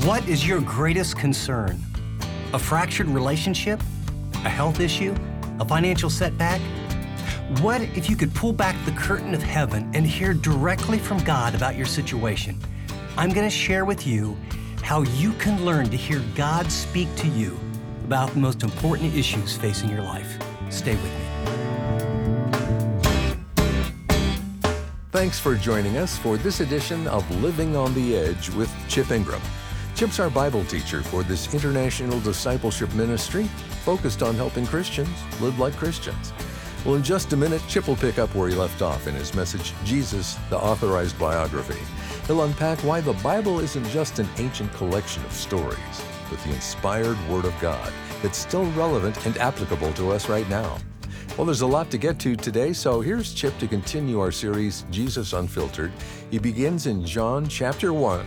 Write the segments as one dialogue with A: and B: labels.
A: What is your greatest concern? A fractured relationship? A health issue? A financial setback? What if you could pull back the curtain of heaven and hear directly from God about your situation? I'm going to share with you how you can learn to hear God speak to you about the most important issues facing your life. Stay with me.
B: Thanks for joining us for this edition of Living on the Edge with Chip Ingram. Chip's our Bible teacher for this international discipleship ministry focused on helping Christians live like Christians. Well, in just a minute, Chip will pick up where he left off in his message, Jesus, the Authorized Biography. He'll unpack why the Bible isn't just an ancient collection of stories, but the inspired Word of God that's still relevant and applicable to us right now. Well, there's a lot to get to today, so here's Chip to continue our series, Jesus Unfiltered. He begins in John chapter 1.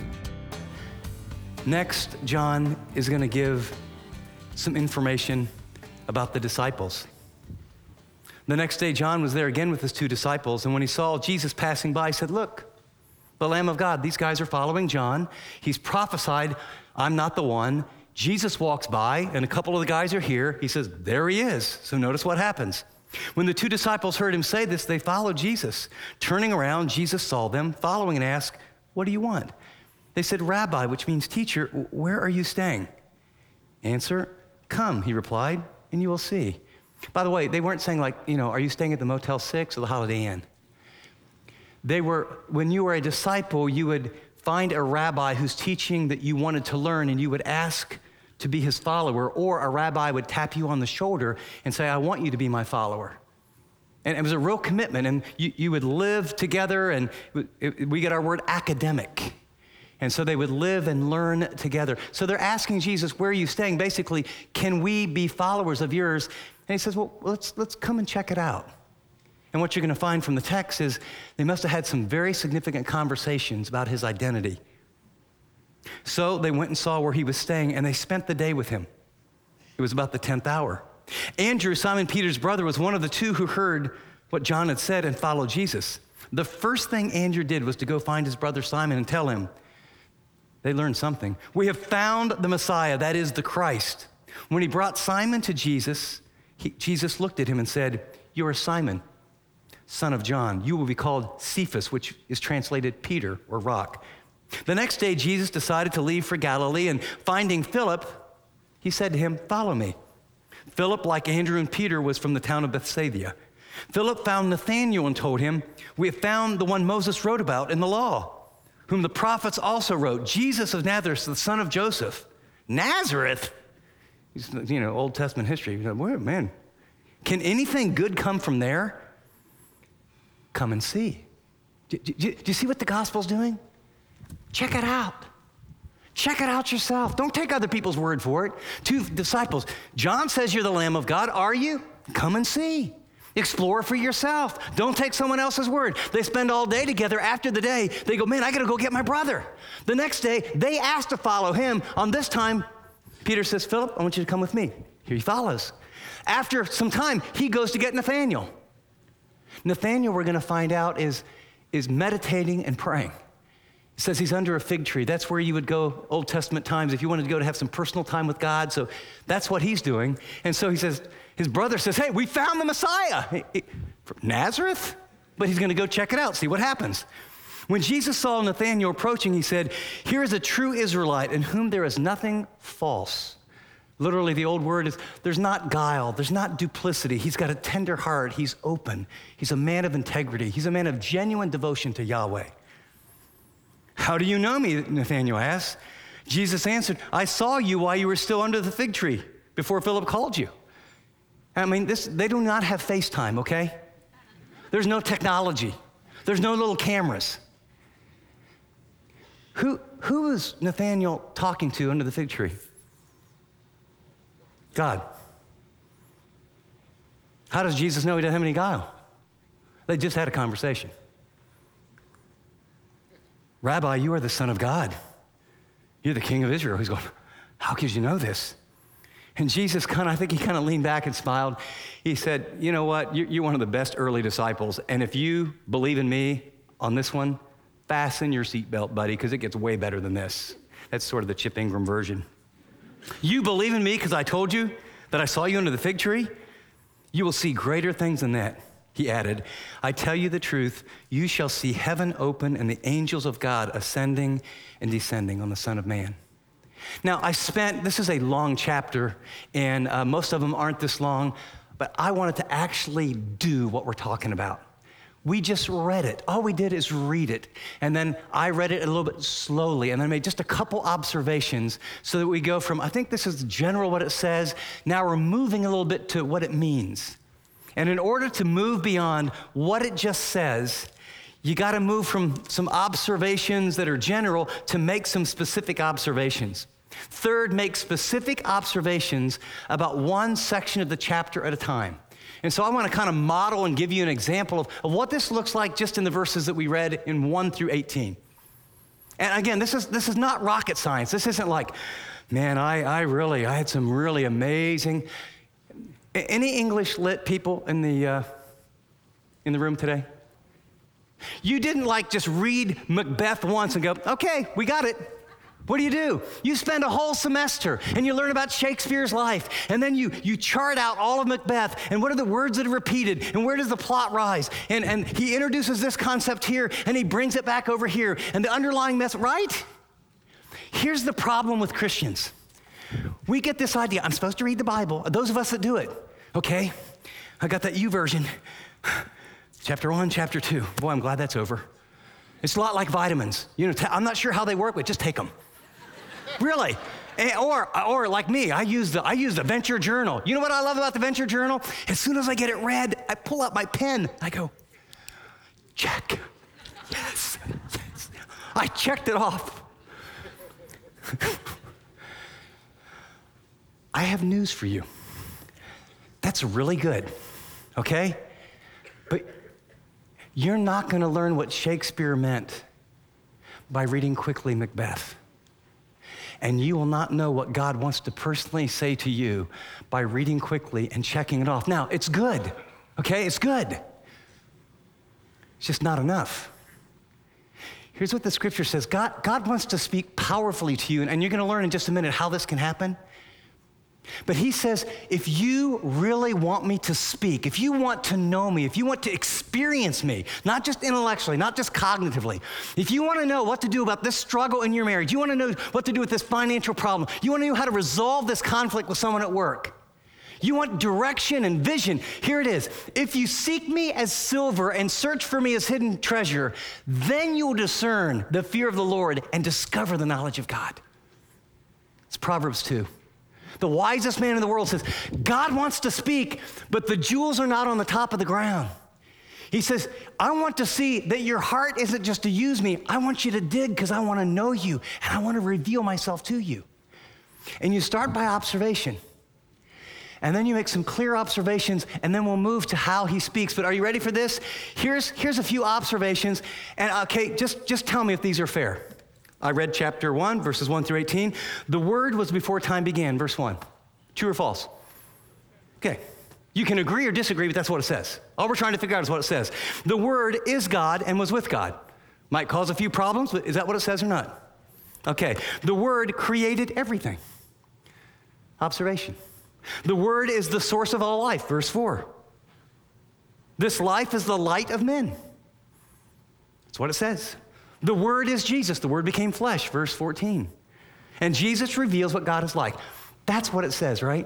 A: Next, John is going to give some information about the disciples. The next day, John was there again with his two disciples, and when he saw Jesus passing by, he said, "Look, the Lamb of God." These guys are following John. He's prophesied, "I'm not the one." Jesus walks by, and a couple of the guys are here. He says, "There he is." So notice what happens. When the two disciples heard him say this, they followed Jesus. Turning around, Jesus saw them following and asked, "What do you want?" They said, "Rabbi," which means teacher, "where are you staying?" Answer, "Come," he replied, "and you will see." By the way, they weren't saying like, are you staying at the Motel 6 or the Holiday Inn? When you were a disciple, you would find a rabbi who's teaching that you wanted to learn, and you would ask to be his follower, or a rabbi would tap you on the shoulder and say, "I want you to be my follower." And it was a real commitment, and you would live together, and we get our word academic. And so they would live and learn together. So they're asking Jesus, "Where are you staying?" Basically, "Can we be followers of yours?" And he says, "Well, let's come and check it out." And what you're going to find from the text is they must have had some very significant conversations about his identity. So they went and saw where he was staying, and they spent the day with him. It was about the 10th hour. Andrew, Simon Peter's brother, was one of the two who heard what John had said and followed Jesus. The first thing Andrew did was to go find his brother Simon and tell him. They learned something. "We have found the Messiah, that is the Christ." When he brought Simon to Jesus, Jesus looked at him and said, "You are Simon, son of John. You will be called Cephas," which is translated Peter or rock. The next day, Jesus decided to leave for Galilee, and finding Philip, he said to him, "Follow me." Philip, like Andrew and Peter, was from the town of Bethsaida. Philip found Nathanael and told him, "We have found the one Moses wrote about in the law, whom the prophets also wrote, Jesus of Nazareth, the son of Joseph." Nazareth? He's, Old Testament history. Man, can anything good come from there? Come and see. Do you see what the gospel's doing? Check it out. Check it out yourself. Don't take other people's word for it. Two disciples. John says you're the Lamb of God. Are you? Come and see. Explore for yourself. Don't take someone else's word. They spend all day together. After the day, they go, "Man, I got to go get my brother." The next day, they ask to follow him. On this time, Peter says, "Philip, I want you to come with me." Here he follows. After some time, he goes to get Nathanael. Nathanael, we're going to find out, is meditating and praying. It says he's under a fig tree. That's where you would go Old Testament times if you wanted to go to have some personal time with God. So that's what he's doing. And so he says, his brother says, "Hey, we found the Messiah." From Nazareth? But he's going to go check it out, see what happens. When Jesus saw Nathanael approaching, he said, "Here is a true Israelite in whom there is nothing false." Literally, the old word is, there's not guile, there's not duplicity. He's got a tender heart, he's open. He's a man of integrity. He's a man of genuine devotion to Yahweh. "How do you know me?" Nathanael asked. Jesus answered, "I saw you while you were still under the fig tree, before Philip called you." They do not have FaceTime, okay? There's no technology. There's no little cameras. Who is Nathanael talking to under the fig tree? God. How does Jesus know he doesn't have any guile? They just had a conversation. "Rabbi, you are the Son of God. You're the King of Israel." He's going, "How could you know this?" And Jesus I think he leaned back and smiled. He said, "You know what? You're one of the best early disciples. And if you believe in me on this one, fasten your seatbelt, buddy, because it gets way better than this." That's sort of the Chip Ingram version. You believe in me because I told you that I saw you under the fig tree? You will see greater things than that. He added, I tell you the truth, you shall see heaven open and the angels of God ascending and descending on the Son of Man. Now, this is a long chapter, and most of them aren't this long, but I wanted to actually do what we're talking about. We just read it. All we did is read it. And then I read it a little bit slowly and then made just a couple observations so that we go from, I think this is general what it says, now we're moving a little bit to what it means. And in order to move beyond what it just says, you got to move from some observations that are general to make some specific observations. Third, make specific observations about one section of the chapter at a time. And so I want to kind of model and give you an example of what this looks like just in the verses that we read in 1 through 18. And again, this is not rocket science. This isn't like, man, I had some really amazing. Any English lit people in the room today? You didn't like just read Macbeth once and go, okay, we got it. What do? You spend a whole semester and you learn about Shakespeare's life, and then you chart out all of Macbeth and what are the words that are repeated and where does the plot rise? And he introduces this concept here and he brings it back over here and the underlying message, right? Here's the problem with Christians. We get this idea, I'm supposed to read the Bible, those of us that do it, okay? I got that YouVersion, chapter 1, chapter 2. Boy, I'm glad that's over. It's a lot like vitamins. I'm not sure how they work, but just take them. Really. Or like me, I use the Venture Journal. You know what I love about the Venture Journal? As soon as I get it read, I pull out my pen. I go, check. Yes. I checked it off. I have news for you. That's really good, okay? But you're not going to learn what Shakespeare meant by reading quickly Macbeth. And you will not know what God wants to personally say to you by reading quickly and checking it off. Now, it's good, okay? It's good. It's just not enough. Here's what the scripture says. God wants to speak powerfully to you, and you're going to learn in just a minute how this can happen. But he says, if you really want me to speak, if you want to know me, if you want to experience me, not just intellectually, not just cognitively, if you want to know what to do about this struggle in your marriage, you want to know what to do with this financial problem, you want to know how to resolve this conflict with someone at work, you want direction and vision, here it is. If you seek me as silver and search for me as hidden treasure, then you will discern the fear of the Lord and discover the knowledge of God. It's Proverbs 2. The wisest man in the world says, God wants to speak, but the jewels are not on the top of the ground. He says, I want to see that your heart isn't just to use me. I want you to dig because I want to know you and I want to reveal myself to you. And you start by observation. And then you make some clear observations, and then we'll move to how he speaks. But are you ready for this? Here's a few observations. And okay, just tell me if these are fair. I read chapter 1, verses 1 through 18. The Word was before time began, verse 1. True or false? Okay. You can agree or disagree, but that's what it says. All we're trying to figure out is what it says. The Word is God and was with God. Might cause a few problems, but is that what it says or not? Okay. The Word created everything. Observation. The Word is the source of all life, verse 4. This life is the light of men. That's what it says. The Word is Jesus. The Word became flesh, verse 14. And Jesus reveals what God is like. That's what it says, right?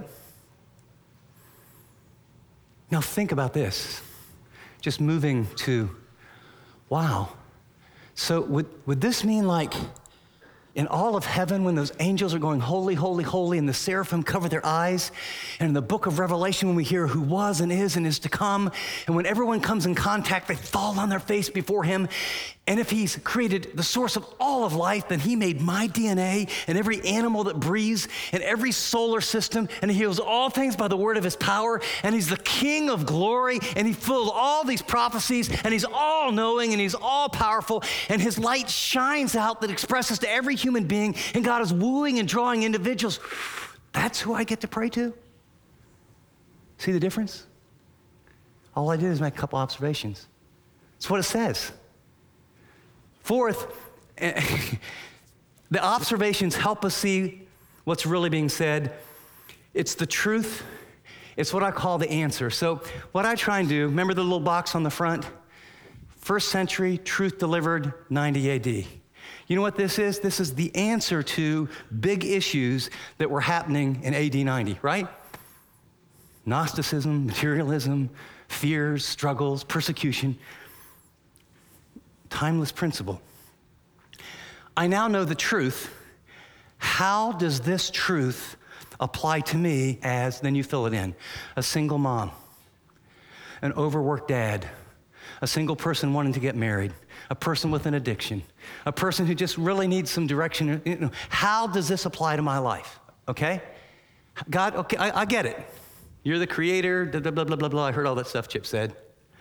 A: Now think about this. Just moving to, wow. So would this mean like in all of heaven when those angels are going, holy, holy, holy, and the seraphim cover their eyes, and in the book of Revelation when we hear who was and is to come, and when everyone comes in contact, they fall on their face before him, and if he's created the source of all of life, then he made my DNA and every animal that breathes and every solar system, and he heals all things by the word of his power, and he's the King of glory, and he filled all these prophecies, and he's all-knowing, and he's all-powerful, and his light shines out that expresses to every human being, and God is wooing and drawing individuals. That's who I get to pray to? See the difference? All I did is make a couple observations. That's what it says. Fourth, The observations help us see what's really being said. It's the truth. It's what I call the answer. So what I try and do, remember the little box on the front? First century, truth delivered, 90 AD. You know what this is? This is the answer to big issues that were happening in AD 90, right? Gnosticism, materialism, fears, struggles, persecution. Timeless principle. I now know the truth. How does this truth apply to me as, then you fill it in, a single mom, an overworked dad, a single person wanting to get married, a person with an addiction, a person who just really needs some direction. You know, how does this apply to my life? Okay? God, okay, I get it. You're the creator, blah, blah, blah, blah, blah. I heard all that stuff Chip said.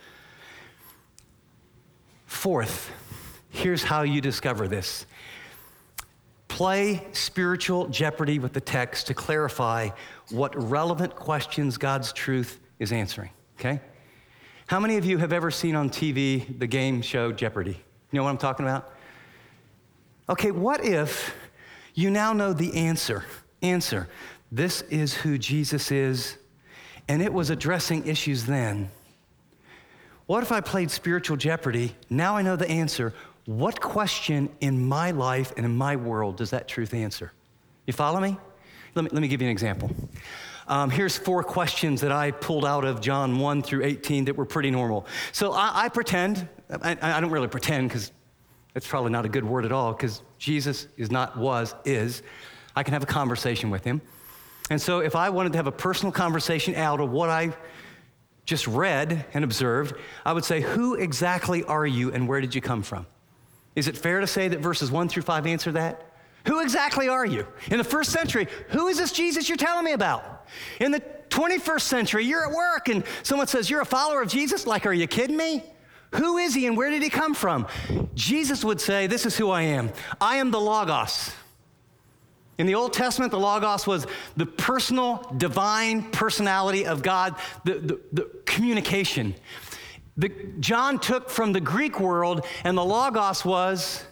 A: Fourth, here's how you discover this. Play spiritual Jeopardy with the text to clarify what relevant questions God's truth is answering, okay? How many of you have ever seen on TV the game show Jeopardy? You know what I'm talking about? Okay, what if you now know the answer? Answer. This is who Jesus is, and it was addressing issues then. What if I played spiritual Jeopardy? Now I know the answer. What question in my life and in my world does that truth answer? You follow me? Let me give you an example. Here's 4 questions that I pulled out of John 1 through 18 that were pretty normal. So I pretend, I don't really pretend because that's probably not a good word at all because Jesus is not, was, is. I can have a conversation with him. And so if I wanted to have a personal conversation out of what I just read and observed, I would say, who exactly are you and where did you come from? Is it fair to say that verses 1 through 5 answer that? Who exactly are you? In the first century, who is this Jesus you're telling me about? In the 21st century, you're at work and someone says, you're a follower of Jesus? Like, are you kidding me? Who is he and where did he come from? Jesus would say, this is who I am. I am the Logos. In the Old Testament, the Logos was the personal, divine personality of God, the communication. John took from the Greek world, and the Logos was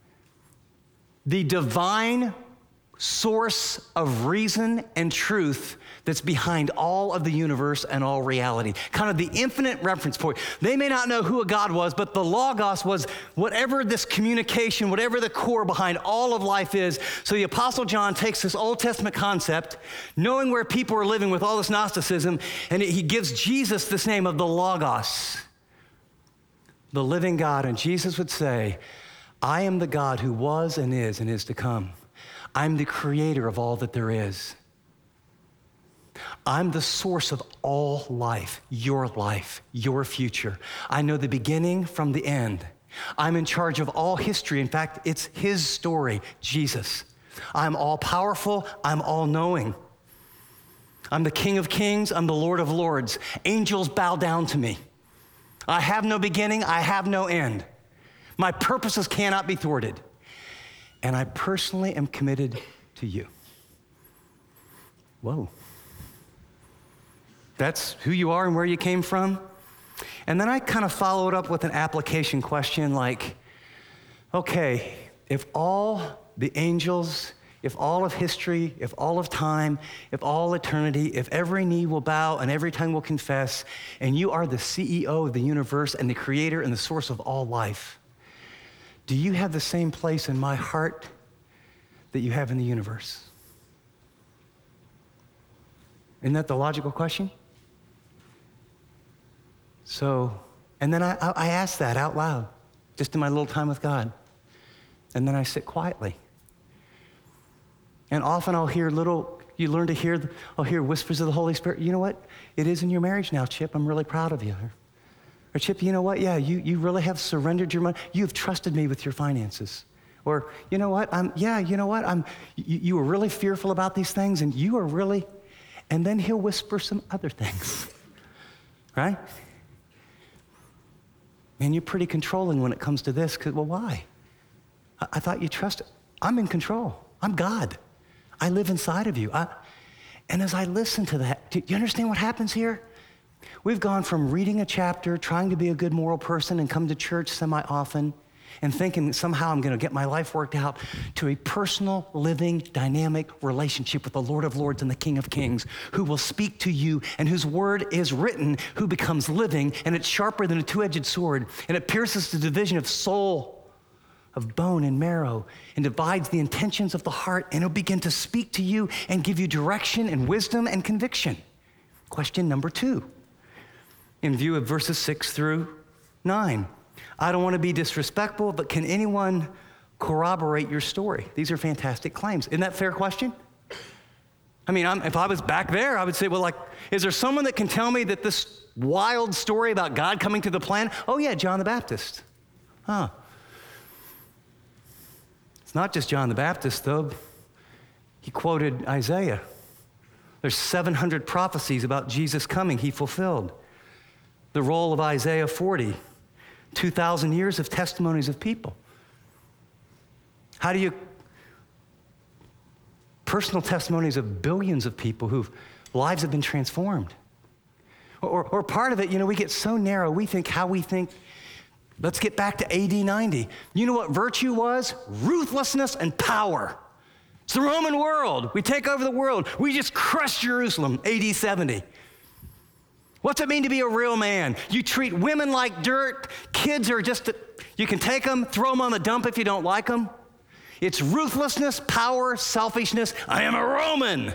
A: the divine source of reason and truth that's behind all of the universe and all reality. Kind of the infinite reference point. They may not know who a God was, but the Logos was whatever this communication, whatever the core behind all of life is. So the Apostle John takes this Old Testament concept, knowing where people are living with all this Gnosticism, and he gives Jesus this name of the Logos, the living God. And Jesus would say, I am the God who was and is to come. I'm the creator of all that there is. I'm the source of all life, your future. I know the beginning from the end. I'm in charge of all history. In fact, it's his story, Jesus. I'm all powerful. I'm all knowing. I'm the King of Kings. I'm the Lord of Lords. Angels bow down to me. I have no beginning. I have no end. My purposes cannot be thwarted. And I personally am committed to you. Whoa. That's who you are and where you came from. And then I kind of followed up with an application question like, okay, if all the angels, if all of history, if all of time, if all eternity, if every knee will bow and every tongue will confess, and you are the CEO of the universe and the creator and the source of all life, do you have the same place in my heart that you have in the universe? Isn't that the logical question? So, and then I ask that out loud, just in my little time with God. And then I sit quietly. And often I'll hear I'll hear whispers of the Holy Spirit. You know what? It is in your marriage now, Chip. I'm really proud of you. Or Chip, you know what? Yeah, you really have surrendered your money. You've trusted me with your finances. Or, you know what? You were really fearful about these things and you are really, and then he'll whisper some other things, right? Man, you're pretty controlling when it comes to this. Well, why? I thought you trusted. I'm in control. I'm God. I live inside of you. And as I listen to that, do you understand what happens here? We've gone from reading a chapter, trying to be a good moral person and come to church semi-often, and thinking that somehow I'm going to get my life worked out, to a personal, living, dynamic relationship with the Lord of Lords and the King of Kings, who will speak to you and whose word is written, who becomes living, and it's sharper than a two-edged sword, and it pierces the division of soul, of bone and marrow, and divides the intentions of the heart, and it'll begin to speak to you and give you direction and wisdom and conviction. Question number 2, in view of verses 6 through 9. I don't want to be disrespectful, but can anyone corroborate your story? These are fantastic claims. Isn't that a fair question? I mean, if I was back there, I would say, well, like, is there someone that can tell me that this wild story about God coming to the planet? Oh, yeah, John the Baptist. Huh. It's not just John the Baptist, though. He quoted Isaiah. There's 700 prophecies about Jesus coming he fulfilled. The role of Isaiah 40, 2,000 years of testimonies of people. Personal testimonies of billions of people whose lives have been transformed. Or part of it, we get so narrow, we think how we think. Let's get back to AD 90. You know what virtue was? Ruthlessness and power. It's the Roman world. We take over the world. We just crush Jerusalem, AD 70. What's it mean to be a real man? You treat women like dirt. Kids are you can take them, throw them on the dump if you don't like them. It's ruthlessness, power, selfishness. I am a Roman.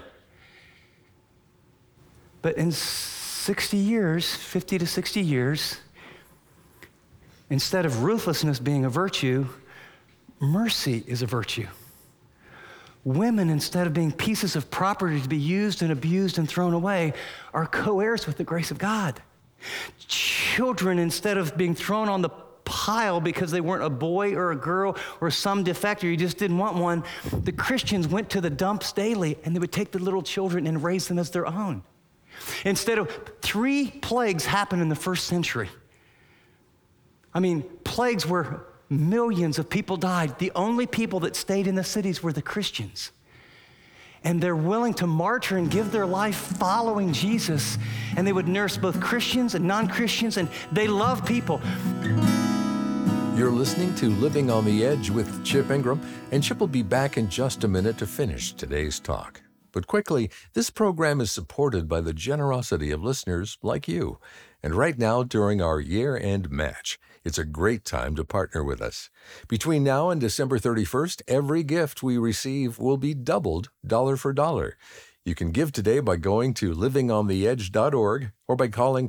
A: But in 60 years, 50 to 60 years, instead of ruthlessness being a virtue, mercy is a virtue. Women, instead of being pieces of property to be used and abused and thrown away, are co-heirs with the grace of God. Children, instead of being thrown on the pile because they weren't a boy or a girl or some defect or you just didn't want one, the Christians went to the dumps daily and they would take the little children and raise them as their own. Instead of 3 plagues happened in the first century. I mean, plagues where millions of people died. The only people that stayed in the cities were the Christians. And they're willing to martyr and give their life following Jesus. And they would nurse both Christians and non-Christians, and they love people.
B: You're listening to Living on the Edge with Chip Ingram, and Chip will be back in just a minute to finish today's talk. But quickly, this program is supported by the generosity of listeners like you. And right now, during our year-end match, it's a great time to partner with us. Between now and December 31st, every gift we receive will be doubled dollar for dollar. You can give today by going to livingontheedge.org or by calling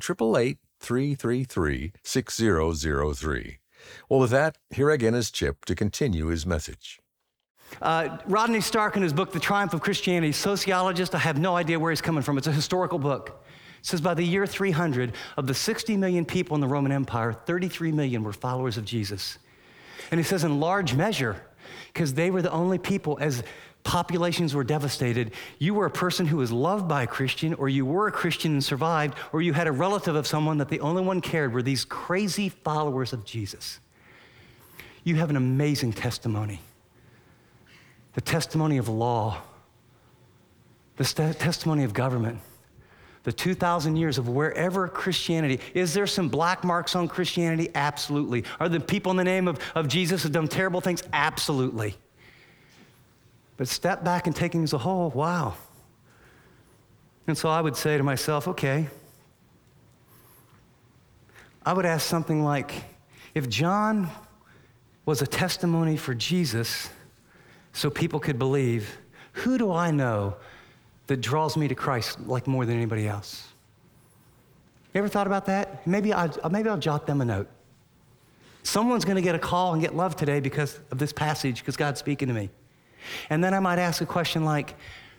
B: 888-333-6003. Well, with that, here again is Chip to continue his message.
A: Rodney Stark, in his book, The Triumph of Christianity, sociologist, I have no idea where he's coming from. It's a historical book. It says by the year 300, of the 60 million people in the Roman Empire, 33 million were followers of Jesus. And he says in large measure, because they were the only people, as populations were devastated, you were a person who was loved by a Christian, or you were a Christian and survived, or you had a relative of someone that the only one cared were these crazy followers of Jesus. You have an amazing testimony. The testimony of law, the testimony of government, the 2,000 years of wherever Christianity. Is there some black marks on Christianity? Absolutely. Are the people in the name of Jesus have done terrible things? Absolutely. But step back and taking as a whole, wow. And so I would say to myself, okay, I would ask something like, if John was a testimony for Jesus so people could believe, who do I know that draws me to Christ like more than anybody else? You ever thought about that? Maybe I'll jot them a note. Someone's going to get a call and get love today because of this passage, because God's speaking to me. And then I might ask a question like,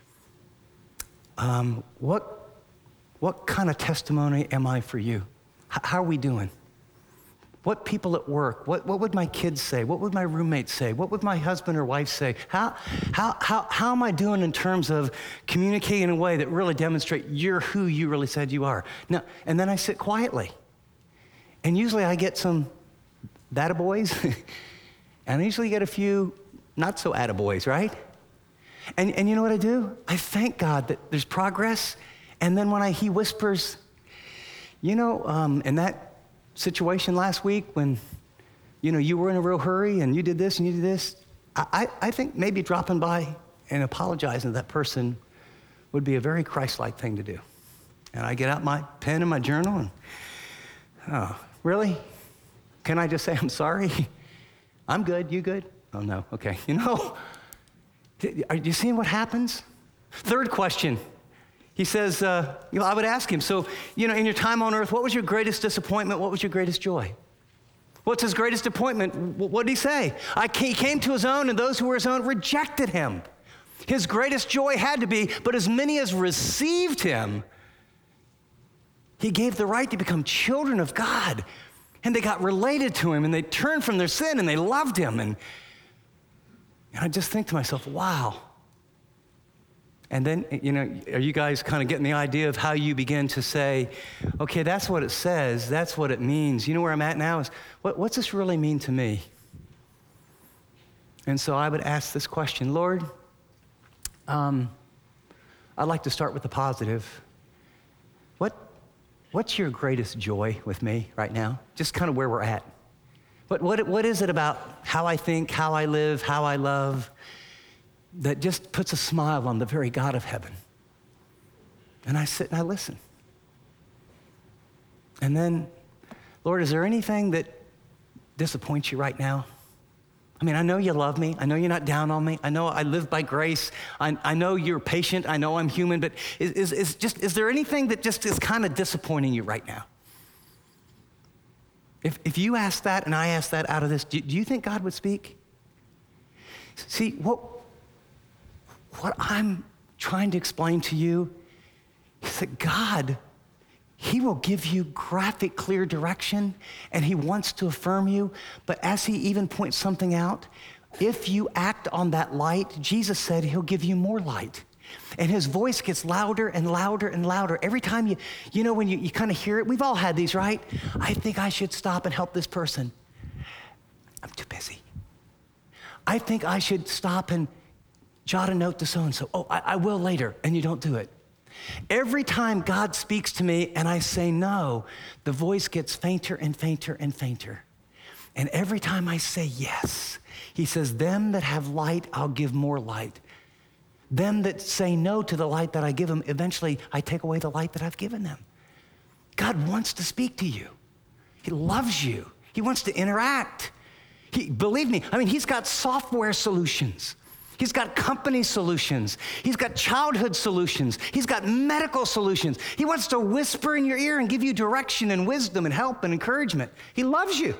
A: what kind of testimony am I for you? How are we doing? What people at work, what would my kids say? What would my roommates say? What would my husband or wife say? How am I doing in terms of communicating in a way that really demonstrates you're who you really said you are? Now, and then I sit quietly. And usually I get some attaboys, and I usually get a few not so attaboys, right? And you know what I do? I thank God that there's progress. And then when he whispers, in that situation last week when you were in a real hurry and you did this and you did this, I think maybe dropping by and apologizing to that person would be a very Christ-like thing to do. And I get out my pen and my journal and, oh, really? Can I just say I'm sorry? I'm good, you good? Oh, no, okay. Are you seeing what happens? Third question. He says, I would ask him, so, in your time on earth, what was your greatest disappointment? What was your greatest joy? What's his greatest disappointment? What did he say? He came to his own, and those who were his own rejected him. His greatest joy had to be, but as many as received him, he gave the right to become children of God. And they got related to him, and they turned from their sin, and they loved him. And I just think to myself, wow. And then, are you guys kind of getting the idea of how you begin to say, okay, that's what it says, that's what it means. You know where I'm at now is, what's this really mean to me? And so I would ask this question, Lord, I'd like to start with the positive. What's your greatest joy with me right now? Just kind of where we're at. What is it about how I think, how I live, how I love, that just puts a smile on the very God of heaven? And I sit and I listen. And then, Lord, is there anything that disappoints you right now? I mean, I know you love me. I know you're not down on me. I know I live by grace. I know you're patient. I know I'm human. But is there anything that just is kind of disappointing you right now? If you ask that and I ask that out of this, do you think God would speak? See, what I'm trying to explain to you is that God, he will give you graphic, clear direction, and he wants to affirm you. But as he even points something out, if you act on that light, Jesus said he'll give you more light. And his voice gets louder and louder and louder. Every time when you kind of hear it, we've all had these, right? I think I should stop and help this person. I'm too busy. I think I should stop and jot a note to so-and-so. Oh, I will later, and you don't do it. Every time God speaks to me and I say no, the voice gets fainter and fainter and fainter. And every time I say yes, he says, them that have light, I'll give more light. Them that say no to the light that I give them, eventually I take away the light that I've given them. God wants to speak to you. He loves you. He wants to interact. Believe me, he's got software solutions. He's got company solutions. He's got childhood solutions. He's got medical solutions. He wants to whisper in your ear and give you direction and wisdom and help and encouragement. He loves you.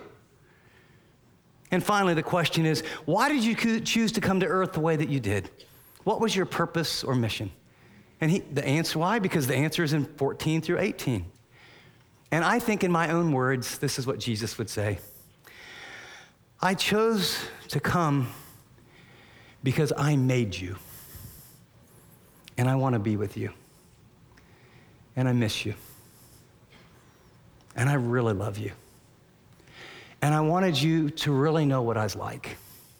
A: And finally, the question is, why did you choose to come to earth the way that you did? What was your purpose or mission? And the answer, why? Because the answer is in 14 through 18. And I think in my own words, this is what Jesus would say. I chose to come because I made you. And I want to be with you. And I miss you. And I really love you. And I wanted you to really know what I was like.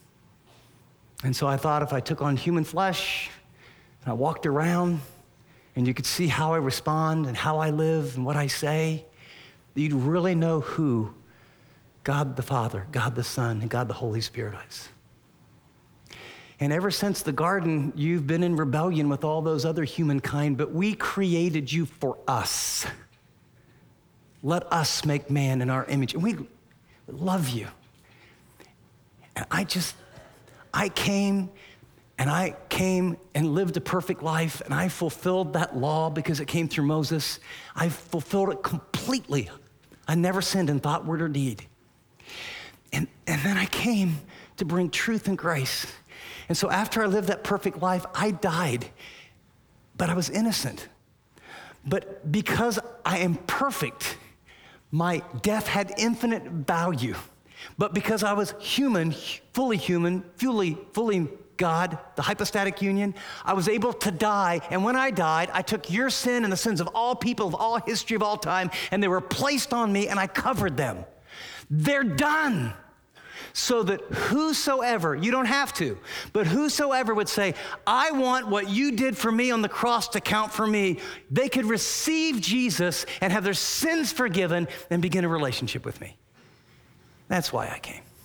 A: And so I thought if I took on human flesh and I walked around and you could see how I respond and how I live and what I say, you'd really know who God the Father, God the Son, and God the Holy Spirit is. And ever since the garden, you've been in rebellion with all those other humankind, but we created you for us. Let us make man in our image. And we love you. And I came and lived a perfect life, and I fulfilled that law because it came through Moses. I fulfilled it completely. I never sinned in thought, word, or deed. And then I came to bring truth and grace. And so after I lived that perfect life, I died, but I was innocent. But because I am perfect, my death had infinite value. But because I was human, fully God, the hypostatic union, I was able to die. And when I died, I took your sin and the sins of all people, of all history, of all time, and they were placed on me, and I covered them. They're done. So that whosoever, you don't have to, but whosoever would say, I want what you did for me on the cross to count for me, they could receive Jesus and have their sins forgiven and begin a relationship with me. That's why I came.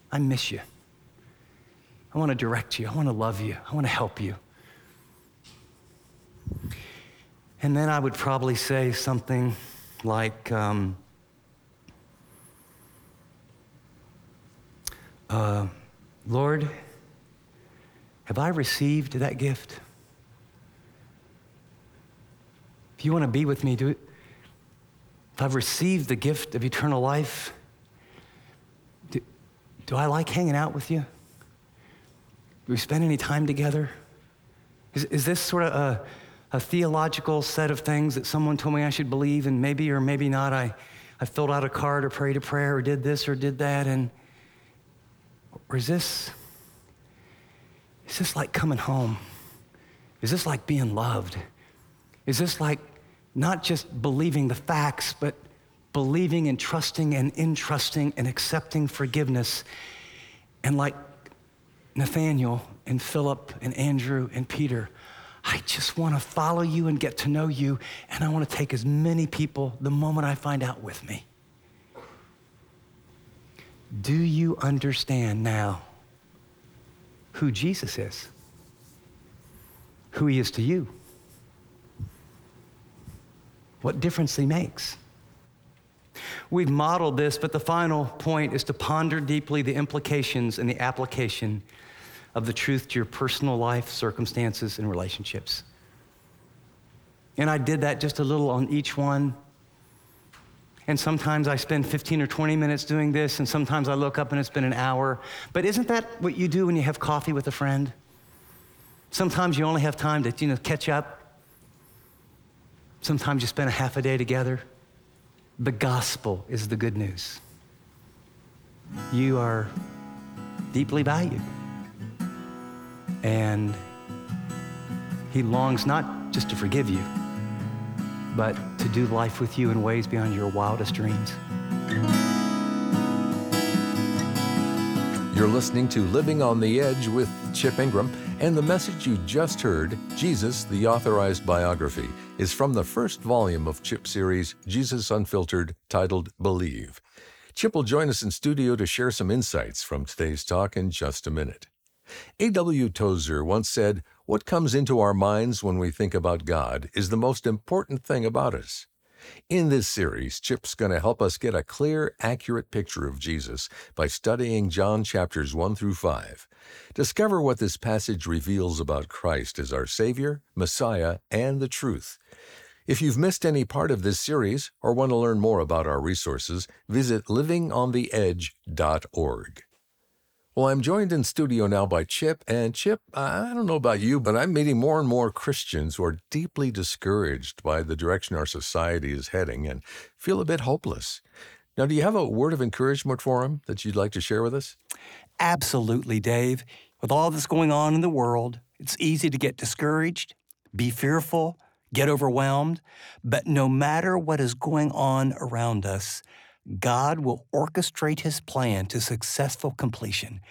A: I miss you. I want to direct you. I want to love you. I want to help you. And then I would probably say something like, Lord, have I received that gift? If you want to be with me, do it. If I've received the gift of eternal life, do I like hanging out with you? Do we spend any time together? Is this sort of a theological set of things that someone told me I should believe, and maybe or maybe not I filled out a card or prayed a prayer or did this or did that, or is this like coming home? Is this like being loved? Is this like not just believing the facts, but believing and trusting and entrusting and accepting forgiveness? And like Nathaniel and Philip and Andrew and Peter, I just want to follow you and get to know you, and I want to take as many people the moment I find out with me. Do you understand now who Jesus is? Who he is to you? What difference he makes? We've modeled this, but the final point is to ponder deeply the implications and the application of the truth to your personal life, circumstances, and relationships. And I did that just a little on each one. And sometimes I spend 15 or 20 minutes doing this, and sometimes I look up and it's been an hour. But isn't that what you do when you have coffee with a friend? Sometimes you only have time to, catch up. Sometimes you spend a half a day together. The gospel is the good news. You are deeply valued. And he longs not just to forgive you, but to do life with you in ways beyond your wildest dreams.
B: You're listening to Living on the Edge with Chip Ingram, and the message you just heard, Jesus, the Authorized Biography, is from the first volume of Chip's series, Jesus Unfiltered, titled Believe. Chip will join us in studio to share some insights from today's talk in just a minute. A.W. Tozer once said, "What comes into our minds when we think about God is the most important thing about us." In this series, Chip's going to help us get a clear, accurate picture of Jesus by studying John chapters 1 through 5. Discover what this passage reveals about Christ as our Savior, Messiah, and the truth. If you've missed any part of this series or want to learn more about our resources, visit livingontheedge.org. Well, I'm joined in studio now by Chip, and Chip, I don't know about you, but I'm meeting more and more Christians who are deeply discouraged by the direction our society is heading and feel a bit hopeless. Now, do you have a word of encouragement for them that you'd like to share with us?
C: Absolutely, Dave. With all that's going on in the world, it's easy to get discouraged, be fearful, get overwhelmed. But no matter what is going on around us, God will orchestrate his plan to successful completion.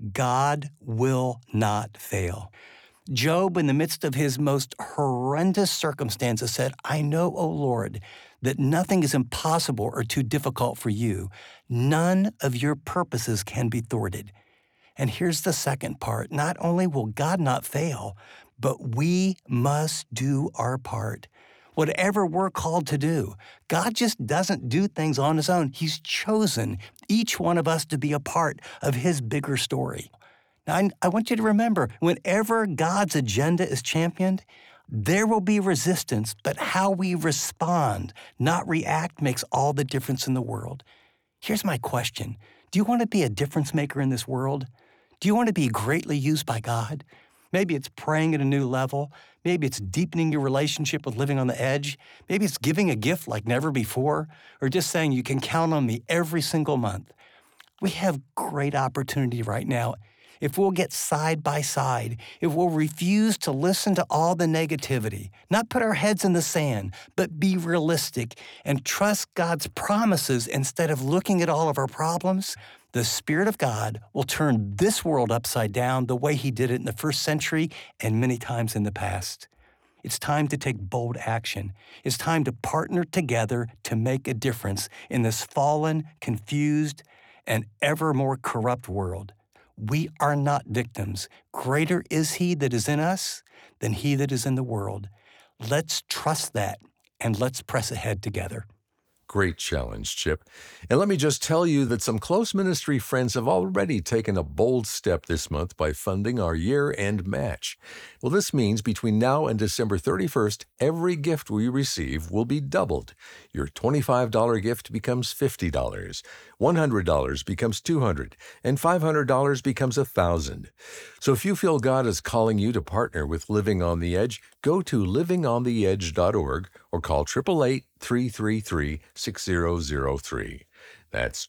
C: God will not fail. Job, in the midst of his most horrendous circumstances, said, "I know, O Lord, that nothing is impossible or too difficult for you. None of your purposes can be thwarted." And here's the second part. Not only will God not fail, but we must do our part. Whatever we're called to do, God just doesn't do things on his own. He's chosen each one of us to be a part of his bigger story. Now, I want you to remember, whenever God's agenda is championed, there will be resistance, but how we respond, not react, makes all the difference in the world. Here's my question. Do you want to be a difference maker in this world? Do you want to be greatly used by God? Maybe it's praying at a new level. Maybe it's deepening your relationship with Living on the Edge. Maybe it's giving a gift like never before, or just saying you can count on me every single month. We have great opportunity right now. If we'll get side by side, if we'll refuse to listen to all the negativity, not put our heads in the sand, but be realistic and trust God's promises instead of looking at all of our problems, the Spirit of God will turn this world upside down the way he did it in the first century and many times in the past. It's time to take bold action. It's time to partner together to make a difference in this fallen, confused, an ever more corrupt world. We are not victims. Greater is He that is in us than he that is in the world. Let's trust that, and let's press ahead together.
B: Great challenge, Chip. And let me just tell you that some close ministry friends have already taken a bold step this month by funding our year-end match. Well, this means between now and December 31st, every gift we receive will be doubled. Your $25 gift becomes $50, $100 becomes $200, and $500 becomes $1,000. So if you feel God is calling you to partner with Living on the Edge, go to livingontheedge.org or call 888-333-6003. That's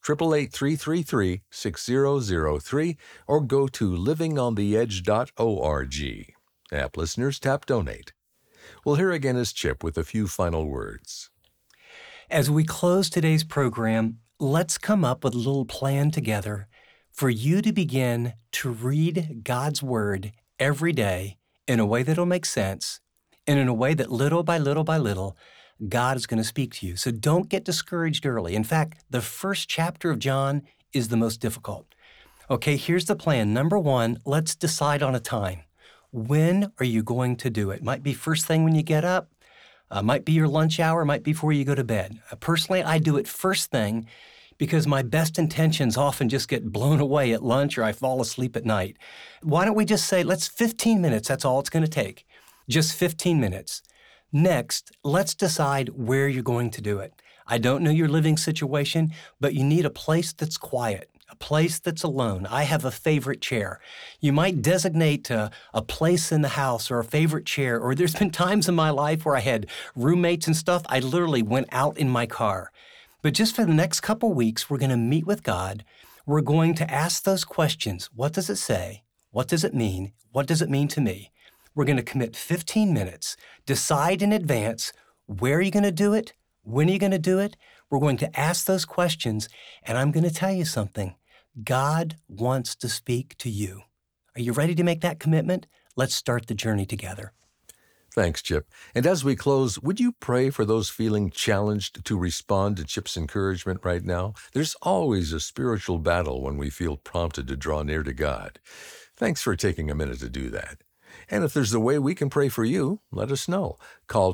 B: 888-333-6003, or go to livingontheedge.org. App listeners, tap Donate. Well, here again is Chip with a few final words.
C: As we close today's program, let's come up with a little plan together for you to begin to read God's Word every day in a way that'll make sense, and in a way that little by little by little, God is going to speak to you. So don't get discouraged early. In fact, the first chapter of John is the most difficult. Okay, here's the plan. Number one, let's decide on a time. When are you going to do it? Might be first thing when you get up, might be your lunch hour, might be before you go to bed. Personally, I do it first thing because my best intentions often just get blown away at lunch or I fall asleep at night. Why don't we just say, let's 15 minutes, that's all it's going to take. Just 15 minutes. Next, let's decide where you're going to do it. I don't know your living situation, but you need a place that's quiet, a place that's alone. I have a favorite chair. You might designate a place in the house or a favorite chair, or there's been times in my life where I had roommates and stuff. I literally went out in my car. But just for the next couple weeks, we're going to meet with God. We're going to ask those questions. What does it say? What does it mean? What does it mean to me? We're going to commit 15 minutes, decide in advance where are you going to do it, when are you going to do it. We're going to ask those questions, and I'm going to tell you something. God wants to speak to you. Are you ready to make that commitment? Let's start the journey together.
B: Thanks, Chip. And as we close, would you pray for those feeling challenged to respond to Chip's encouragement right now? There's always a spiritual battle when we feel prompted to draw near to God. Thanks for taking a minute to do that. And if there's a way we can pray for you, let us know. Call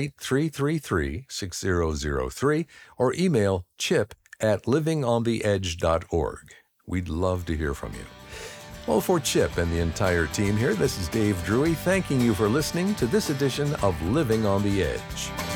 B: 888-333-6003 or email chip@livingontheedge.org. We'd love to hear from you. Well, for Chip and the entire team here, this is Dave Drury thanking you for listening to this edition of Living on the Edge.